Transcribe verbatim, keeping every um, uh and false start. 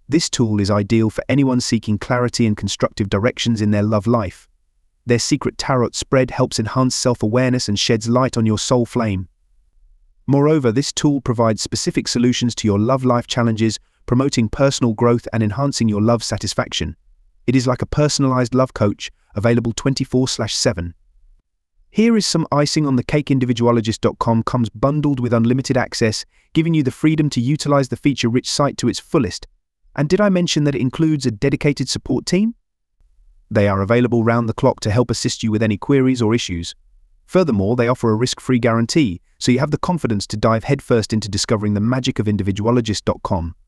This tool is ideal for anyone seeking clarity and constructive directions in their love life. Their secret tarot spread helps enhance self-awareness and sheds light on your soul flame. Moreover, this tool provides specific solutions to your love life challenges, promoting personal growth and enhancing your love satisfaction. It is like a personalized love coach, available twenty-four seven. Here is some icing on the cake. Individualogist dot com comes bundled with unlimited access, giving you the freedom to utilize the feature-rich site to its fullest. And did I mention that it includes a dedicated support team? They are available round the clock to help assist you with any queries or issues. Furthermore, they offer a risk-free guarantee, so you have the confidence to dive headfirst into discovering the magic of Individualogist dot com.